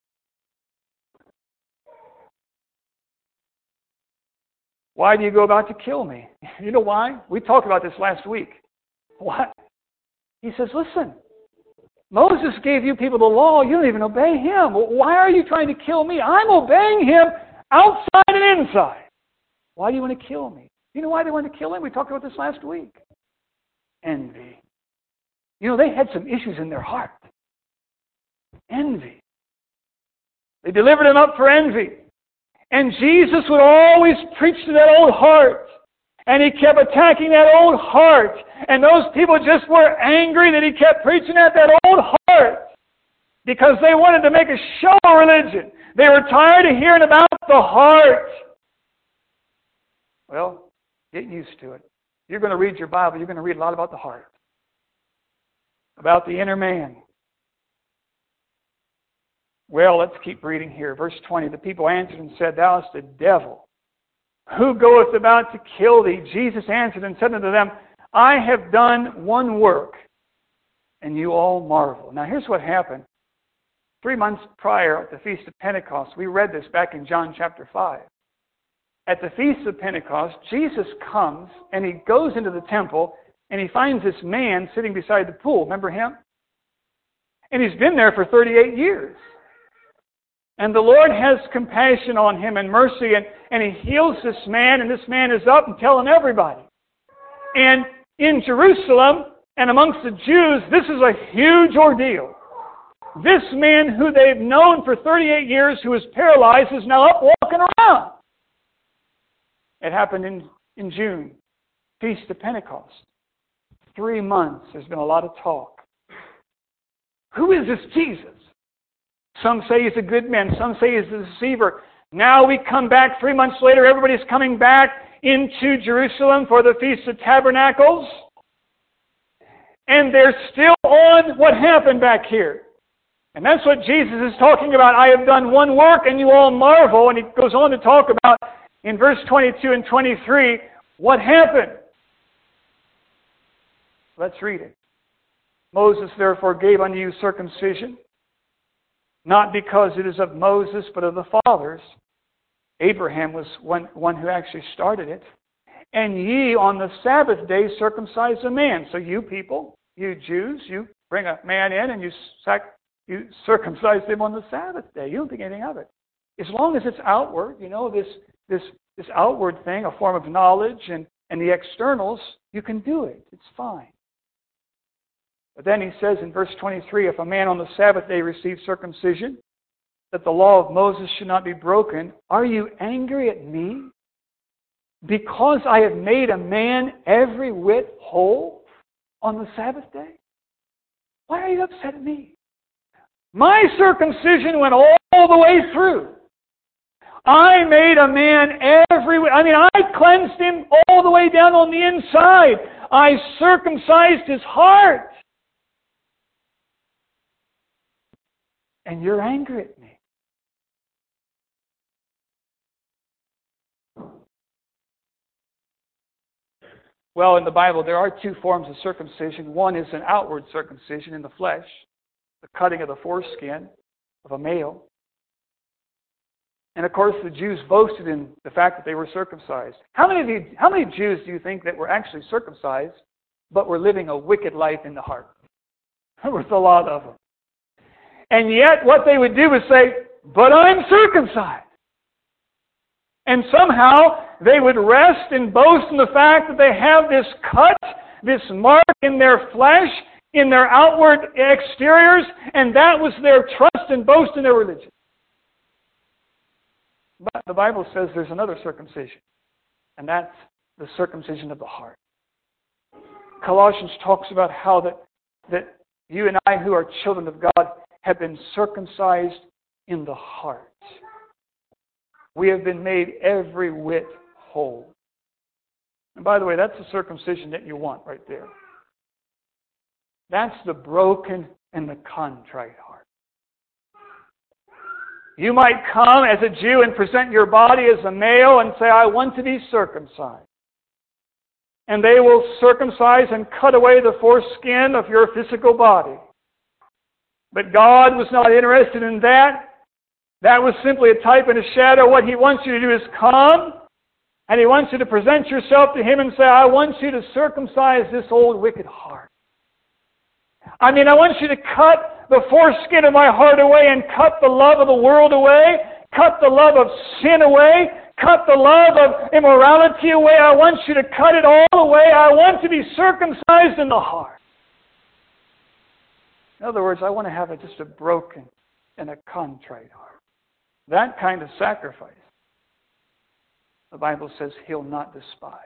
Why do you go about to kill me? You know why? We talked about this last week. What? He says, listen, Moses gave you people the law. You don't even obey him. Why are you trying to kill me? I'm obeying him outside and inside. Why do you want to kill me? You know why they want to kill him? We talked about this last week. Envy. You know, they had some issues in their heart. Envy. They delivered him up for envy. And Jesus would always preach to that old heart. And he kept attacking that old heart. And those people just were angry that he kept preaching at that old heart. Because they wanted to make a show of religion. They were tired of hearing about the heart. Well, get used to it. You're going to read your Bible. You're going to read a lot about the heart. About the inner man. Well, let's keep reading here. Verse 20. The people answered and said, Thou art the devil. Who goeth about to kill thee? Jesus answered and said unto them, I have done one work, and you all marvel. Now here's what happened. 3 months prior at the Feast of Pentecost, we read this back in John chapter 5. At the Feast of Pentecost, Jesus comes and he goes into the temple and he finds this man sitting beside the pool. Remember him? And he's been there for 38 years. And the Lord has compassion on him and mercy, and he heals this man, and this man is up and telling everybody. And in Jerusalem and amongst the Jews, this is a huge ordeal. This man who they've known for 38 years, who is paralyzed, is now up walking around. It happened in June, Feast of Pentecost. 3 months, there's been a lot of talk. Who is this Jesus? Some say he's a good man. Some say he's a deceiver. Now we come back 3 months later. Everybody's coming back into Jerusalem for the Feast of Tabernacles. And they're still on what happened back here. And that's what Jesus is talking about. I have done one work and you all marvel. And he goes on to talk about, in verse 22 and 23, what happened. Let's read it. Moses therefore gave unto you circumcision, not because it is of Moses, but of the fathers. Abraham was one who actually started it. And ye on the Sabbath day circumcise a man. So you people, you Jews, you bring a man in and you circumcise him on the Sabbath day. You don't think anything of it. As long as it's outward, you know, this this outward thing, a form of knowledge, and the externals, you can do it. It's fine. But then he says in verse 23, if a man on the Sabbath day receives circumcision, that the law of Moses should not be broken, are you angry at me because I have made a man every whit whole on the Sabbath day? Why are you upset at me? My circumcision went all the way through. I made a man I cleansed him all the way down on the inside. I circumcised his heart. And you're angry at me. Well, in the Bible, there are two forms of circumcision. One is an outward circumcision in the flesh, the cutting of the foreskin of a male. And of course, the Jews boasted in the fact that they were circumcised. How many Jews do you think that were actually circumcised, but were living a wicked life in the heart? There was a lot of them. And yet, what they would do is say, but I'm circumcised. And somehow, they would rest and boast in the fact that they have this cut, this mark in their flesh, in their outward exteriors, and that was their trust and boast in their religion. But the Bible says there's another circumcision, and that's the circumcision of the heart. Colossians talks about how that you and I, who are children of God, have been circumcised in the heart. We have been made every whit whole. And by the way, that's the circumcision that you want right there. That's the broken and the contrite heart. You might come as a Jew and present your body as a male and say, I want to be circumcised. And they will circumcise and cut away the foreskin of your physical body. But God was not interested in that. That was simply a type and a shadow. What He wants you to do is come, and He wants you to present yourself to Him and say, I want you to circumcise this old wicked heart. I want you to cut the foreskin of my heart away and cut the love of the world away, cut the love of sin away, cut the love of immorality away. I want you to cut it all away. I want to be circumcised in the heart. In other words, I want to have just a broken and a contrite heart. That kind of sacrifice, the Bible says He'll not despise.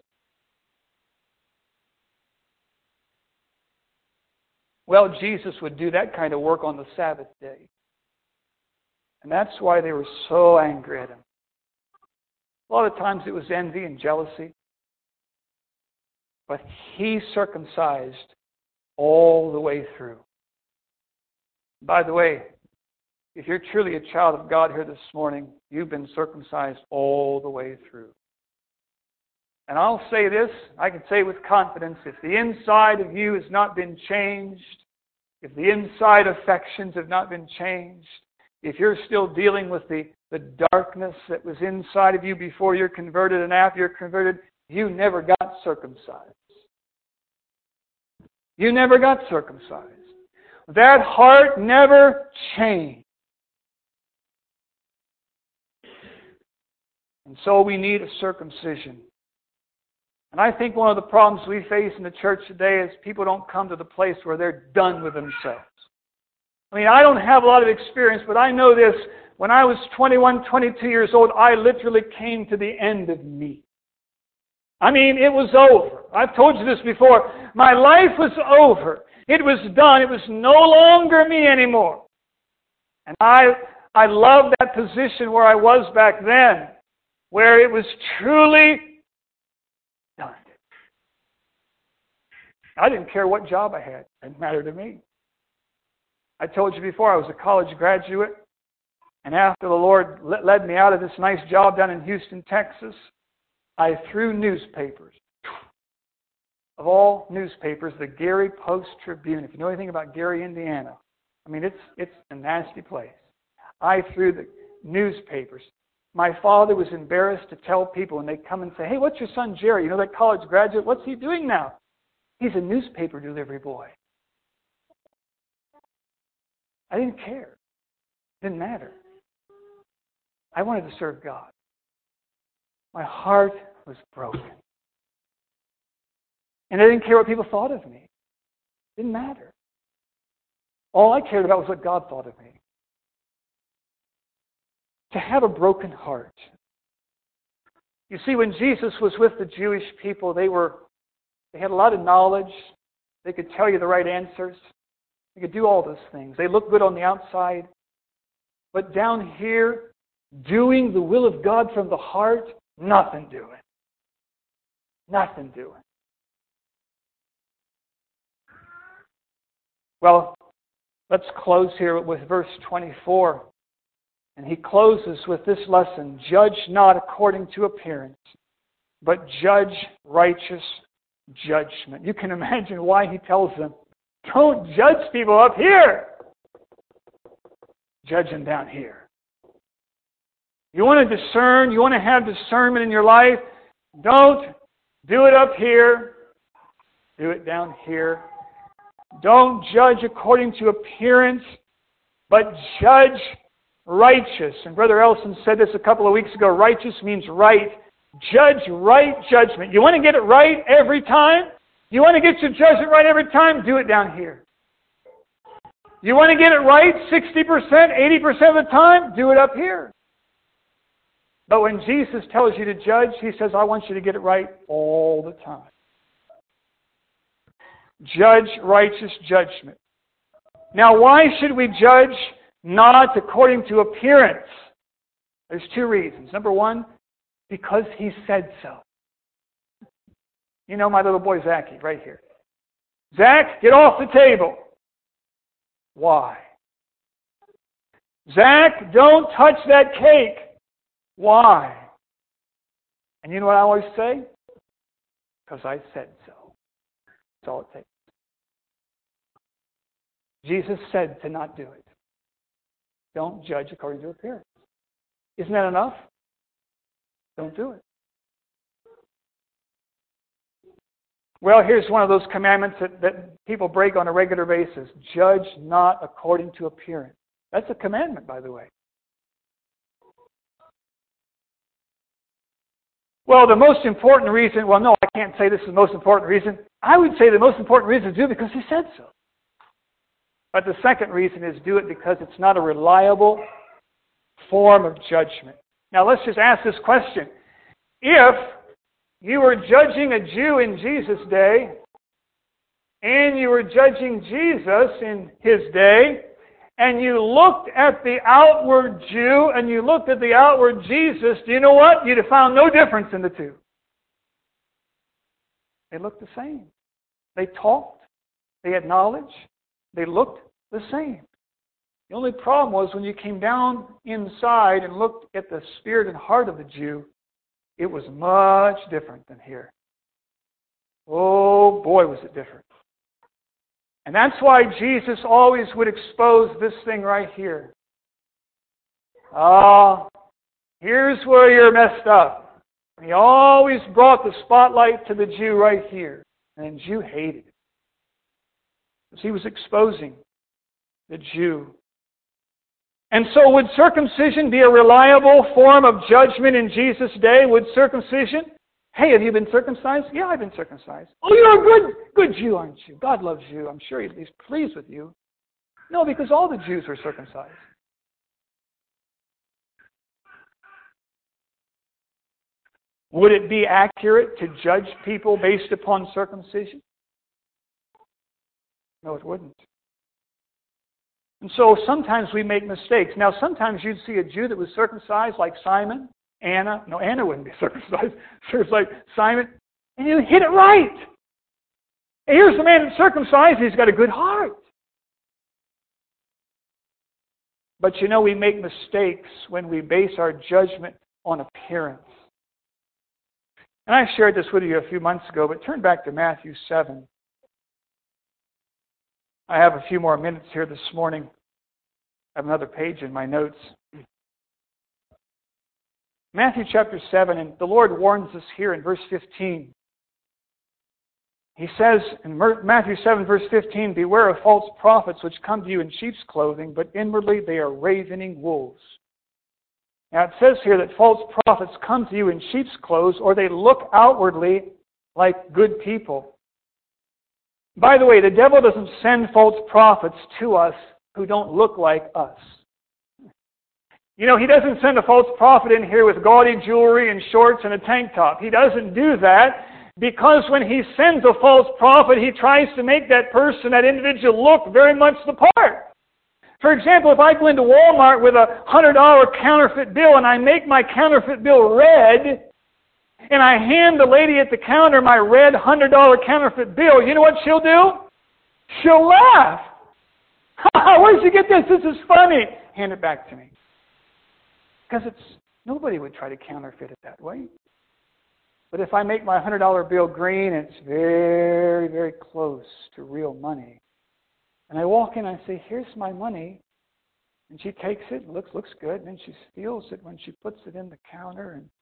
Well, Jesus would do that kind of work on the Sabbath day. And that's why they were so angry at Him. A lot of times it was envy and jealousy. But He circumcised all the way through. By the way, if you're truly a child of God here this morning, you've been circumcised all the way through. And I'll say this, I can say with confidence, if the inside of you has not been changed, if the inside affections have not been changed, if you're still dealing with the darkness that was inside of you before you're converted and after you're converted, you never got circumcised. You never got circumcised. That heart never changed. And so we need a circumcision. And I think one of the problems we face in the church today is people don't come to the place where they're done with themselves. I don't have a lot of experience, but I know this. When I was 21, 22 years old, I literally came to the end of me. It was over. I've told you this before. My life was over. It was done. It was no longer me anymore. And I love that position where I was back then, where it was truly done. I didn't care what job I had. It didn't matter to me. I told you before, I was a college graduate, and after the Lord led me out of this nice job down in Houston, Texas, I threw newspapers. Of all newspapers, the Gary Post-Tribune. If you know anything about Gary, Indiana, it's a nasty place. I threw the newspapers. My father was embarrassed to tell people when they come and say, hey, what's your son Jerry? That college graduate, what's he doing now? He's a newspaper delivery boy. I didn't care. It didn't matter. I wanted to serve God. My heart was broken. And I didn't care what people thought of me. It didn't matter. All I cared about was what God thought of me. To have a broken heart. You see, when Jesus was with the Jewish people, they had a lot of knowledge. They could tell you the right answers. They could do all those things. They looked good on the outside. But down here, doing the will of God from the heart, nothing doing. Nothing doing. Well, let's close here with verse 24. And he closes with this lesson: judge not according to appearance, but judge righteous judgment. You can imagine why he tells them, don't judge people up here. Judge them down here. You want to discern, you want to have discernment in your life, don't do it up here. Do it down here. Don't judge according to appearance, but judge righteous. And Brother Ellison said this a couple of weeks ago. Righteous means right. Judge right judgment. You want to get it right every time? You want to get your judgment right every time? Do it down here. You want to get it right 60%, 80% of the time? Do it up here. But when Jesus tells you to judge, He says, I want you to get it right all the time. Judge righteous judgment. Now, why should we judge not according to appearance? There's two reasons. Number one, because He said so. You know my little boy Zachy right here. Zach, get off the table. Why? Zach, don't touch that cake. Why? And you know what I always say? Because I said so. That's all it takes. Jesus said to not do it. Don't judge according to appearance. Isn't that enough? Don't do it. Well, here's one of those commandments that people break on a regular basis. Judge not according to appearance. That's a commandment, by the way. Well, the most important reason, well, no, I can't say this is the most important reason. I would say the most important reason is do it because He said so. But the second reason is do it because it's not a reliable form of judgment. Now, let's just ask this question. If you were judging a Jew in Jesus' day, and you were judging Jesus in His day, and you looked at the outward Jew and you looked at the outward Jesus, do you know what? You'd have found no difference in the two. They looked the same. They talked. They had knowledge. They looked the same. The only problem was when you came down inside and looked at the spirit and heart of the Jew, it was much different than here. Oh boy, was it different. And that's why Jesus always would expose this thing right here. Here's where you're messed up. And He always brought the spotlight to the Jew right here. And the Jew hated it. Because He was exposing the Jew. And so would circumcision be a reliable form of judgment in Jesus' day? Would circumcision? Hey, have you been circumcised? Yeah, I've been circumcised. Oh, you're a good Jew, aren't you? God loves you. I'm sure He's pleased with you. No, because all the Jews were circumcised. Would it be accurate to judge people based upon circumcision? No, it wouldn't. And so sometimes we make mistakes. Now, sometimes you'd see a Jew that was circumcised like Simon, Anna. No, Anna wouldn't be circumcised. She was like Simon. And you hit it right. And here's the man that's circumcised. He's got a good heart. But you know, we make mistakes when we base our judgment on appearance. And I shared this with you a few months ago, but turn back to Matthew 7. I have a few more minutes here this morning. I have another page in my notes. Matthew chapter 7, and the Lord warns us here in verse 15. He says in Matthew 7, verse 15, beware of false prophets which come to you in sheep's clothing, but inwardly they are ravening wolves. Now it says here that false prophets come to you in sheep's clothes, or they look outwardly like good people. By the way, the devil doesn't send false prophets to us who don't look like us. You know, he doesn't send a false prophet in here with gaudy jewelry and shorts and a tank top. He doesn't do that because when he sends a false prophet, he tries to make that person, that individual, look very much the part. For example, if I go into Walmart with a $100 counterfeit bill and I make my counterfeit bill red, and I hand the lady at the counter my red $100 counterfeit bill, you know what she'll do? She'll laugh. Where'd you get this? This is funny. Hand it back to me. Because nobody would try to counterfeit it that way. But if I make my $100 bill green, it's very, very close to real money. And I walk in and I say, here's my money. And she takes it, looks good, and then she steals it when she puts it in the counter. And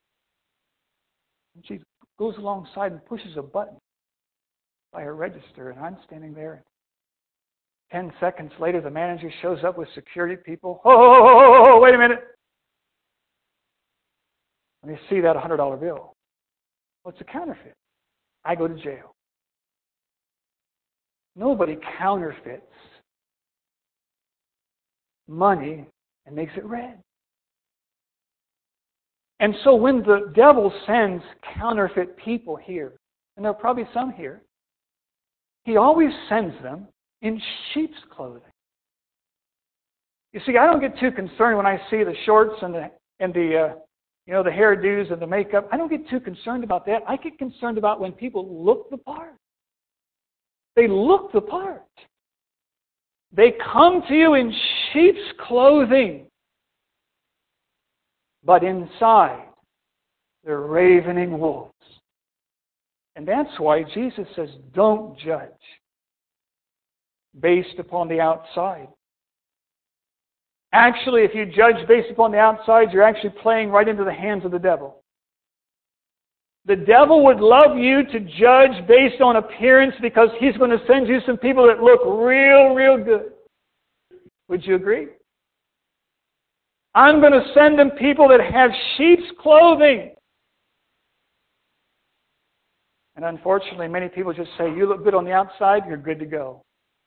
she goes alongside and pushes a button by her register, and I'm standing there. 10 seconds later, the manager shows up with security people. Oh, wait a minute. Let me see that $100 bill. Well, it's a counterfeit. I go to jail. Nobody counterfeits money and makes it red. And so when the devil sends counterfeit people here, and there are probably some here, he always sends them in sheep's clothing. You see, I don't get too concerned when I see the shorts and the hairdos and the makeup. I don't get too concerned about that. I get concerned about when people look the part. They look the part. They come to you in sheep's clothing, but inside they're ravening wolves. And that's why Jesus says, don't judge based upon the outside. Actually, if you judge based upon the outside, you're actually playing right into the hands of the devil. The devil would love you to judge based on appearance because he's going to send you some people that look real good. Would you agree? I'm going to send them people that have sheep's clothing. And unfortunately, many people just say, you look good on the outside, you're good to go.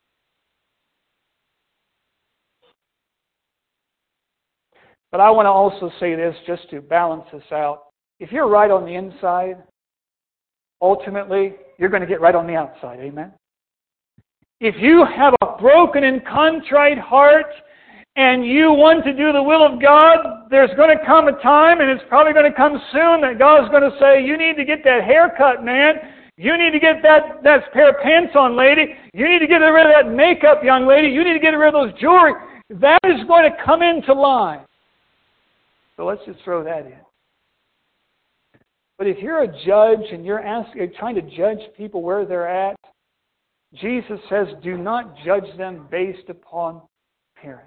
But I want to also say this just to balance this out. If you're right on the inside, ultimately, you're going to get right on the outside. Amen? If you have a broken and contrite heart and you want to do the will of God, there's going to come a time, and it's probably going to come soon, that God's going to say, you need to get that haircut, man. You need to get that pair of pants on, lady. You need to get rid of that makeup, young lady. You need to get rid of those jewelry. That is going to come into line. So let's just throw that in. But if you're a judge and you're trying to judge people where they're at, Jesus says, do not judge them based upon appearance.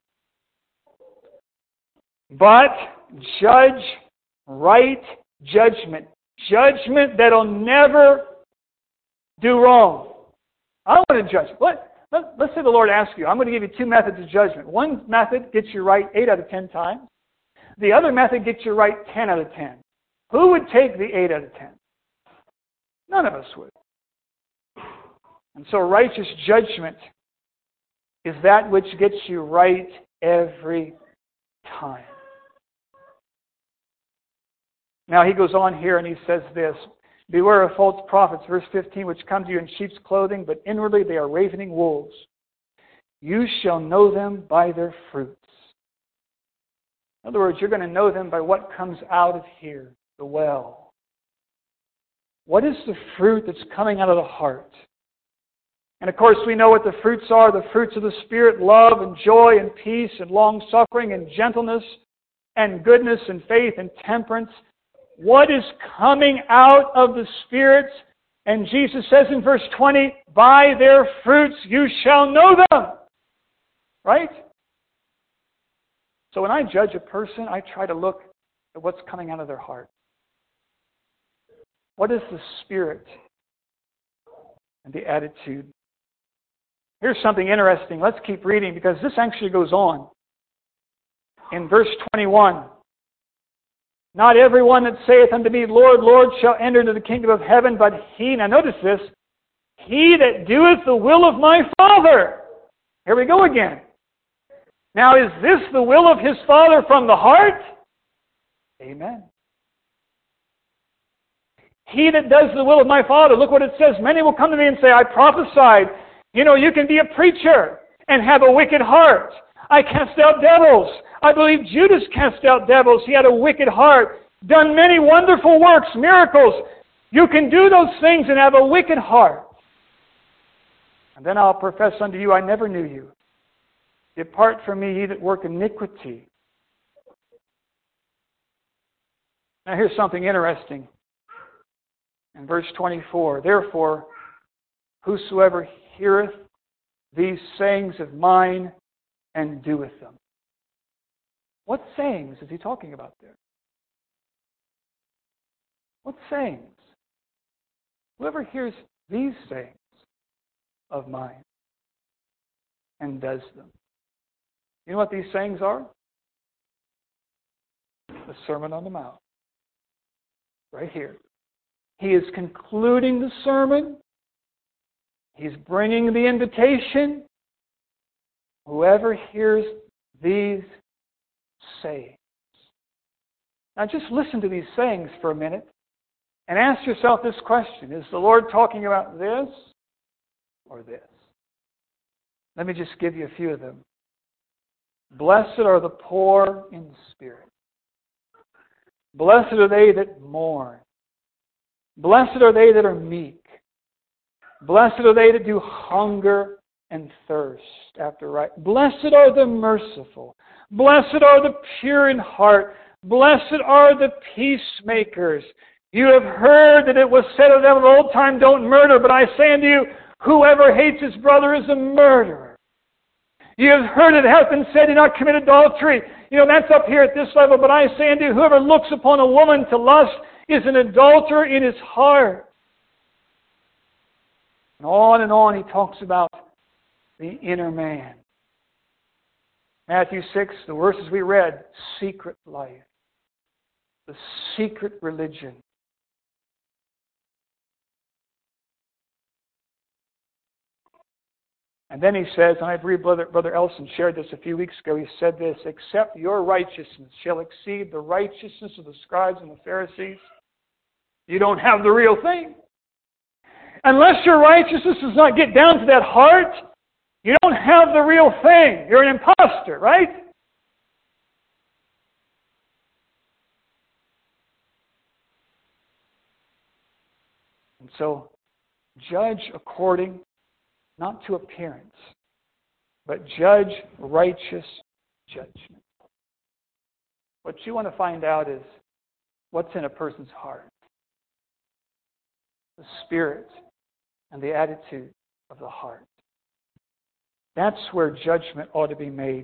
But judge right judgment. Judgment that'll never do wrong. I don't want to judge. Let's say the Lord asks you, I'm going to give you two methods of judgment. One method gets you right 8 out of 10 times. The other method gets you right 10 out of 10. Who would take the 8 out of 10? None of us would. And so righteous judgment is that which gets you right every time. Now he goes on here and he says this, beware of false prophets, verse 15, which come to you in sheep's clothing, but inwardly they are ravening wolves. You shall know them by their fruits. In other words, you're going to know them by what comes out of here, the well. What is the fruit that's coming out of the heart? And of course, we know what the fruits are. The fruits of the Spirit, love and joy and peace and long-suffering and gentleness and goodness and faith and temperance. What is coming out of the Spirit? And Jesus says in verse 20, by their fruits you shall know them. Right? So when I judge a person, I try to look at what's coming out of their heart. What is the spirit and the attitude? Here's something interesting. Let's keep reading because this actually goes on. in verse 21. Not everyone that saith unto me, Lord, Lord, shall enter into the kingdom of heaven, but he, now notice this, he that doeth the will of my Father. Here we go again. Now, is this the will of his Father from the heart? Amen. He that does the will of my Father. Look what it says. Many will come to me and say, I prophesied. You know, you can be a preacher and have a wicked heart. I cast out devils. I believe Judas cast out devils. He had a wicked heart. Done many wonderful works, miracles. You can do those things and have a wicked heart. And then I'll profess unto you, I never knew you. Depart from me, ye that work iniquity. Now here's something interesting. In verse 24, therefore, whosoever heareth these sayings of mine and doeth them. What sayings is he talking about there? What sayings? Whoever hears these sayings of mine and does them. You know what these sayings are? The Sermon on the Mount. Right here. He is concluding the sermon. He's bringing the invitation. Whoever hears these sayings. Now just listen to these sayings for a minute and ask yourself this question. Is the Lord talking about this or this? Let me just give you a few of them. Blessed are the poor in spirit. Blessed are they that mourn. Blessed are they that are meek. Blessed are they that do hunger and thirst after right. Blessed are the merciful. Blessed are the pure in heart. Blessed are the peacemakers. You have heard that it was said of them of old time, don't murder. But I say unto you, whoever hates his brother is a murderer. You have heard it hath been said, do not commit adultery. You know, that's up here at this level. But I say unto you, whoever looks upon a woman to lust is an adulterer in his heart. And on he talks about the inner man. Matthew 6, the verses we read, secret life. The secret religion. And then he says, and I believe Brother Elson shared this a few weeks ago, he said this, except your righteousness shall exceed the righteousness of the scribes and the Pharisees, you don't have the real thing. Unless your righteousness does not get down to that heart, you don't have the real thing. You're an imposter, right? And so, judge according, not to appearance, but judge righteous judgment. What you want to find out is what's in a person's heart. The spirit and the attitude of the heart. That's where judgment ought to be made.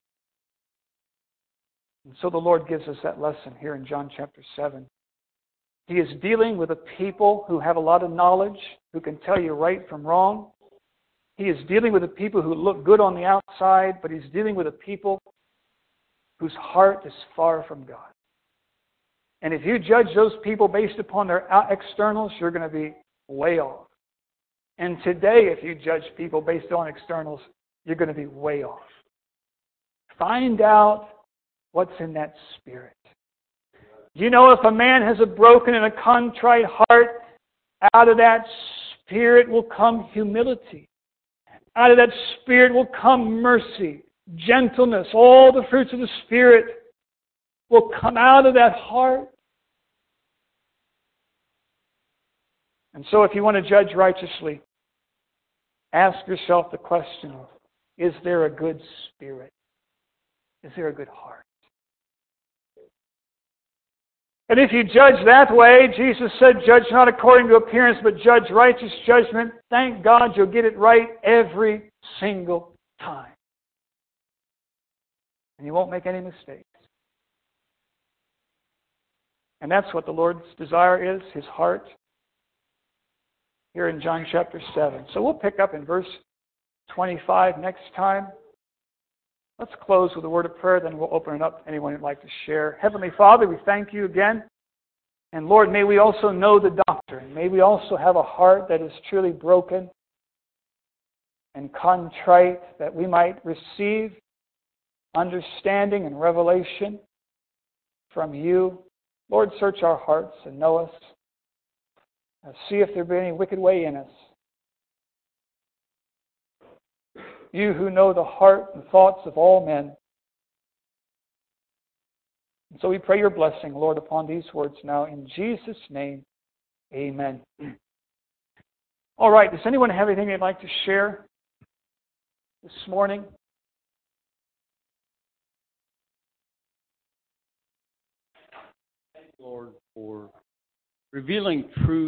And so the Lord gives us that lesson here in John chapter 7. He is dealing with a people who have a lot of knowledge, who can tell you right from wrong. He is dealing with a people who look good on the outside, but he's dealing with a people whose heart is far from God. And if you judge those people based upon their externals, you're going to be way off. And today, if you judge people based on externals, you're going to be way off. Find out what's in that spirit. You know, if a man has a broken and a contrite heart, out of that spirit will come humility. Out of that spirit will come mercy, gentleness, all the fruits of the Spirit will come out of that heart. And so if you want to judge righteously, ask yourself the question, is there a good spirit? Is there a good heart? And if you judge that way, Jesus said, judge not according to appearance, but judge righteous judgment. Thank God you'll get it right every single time. And you won't make any mistakes. And that's what the Lord's desire is, His heart, here in John chapter 7. So we'll pick up in verse 25 next time. Let's close with a word of prayer, then we'll open it up to anyone who'd like to share. Heavenly Father, we thank you again. And Lord, may we also know the doctrine. May we also have a heart that is truly broken and contrite, that we might receive understanding and revelation from you. Lord, search our hearts and know us. See if there be any wicked way in us. You who know the heart and thoughts of all men. And so we pray your blessing, Lord, upon these words now. In Jesus' name, amen. All right, does anyone have anything they'd like to share this morning? Thank you, Lord, for revealing truth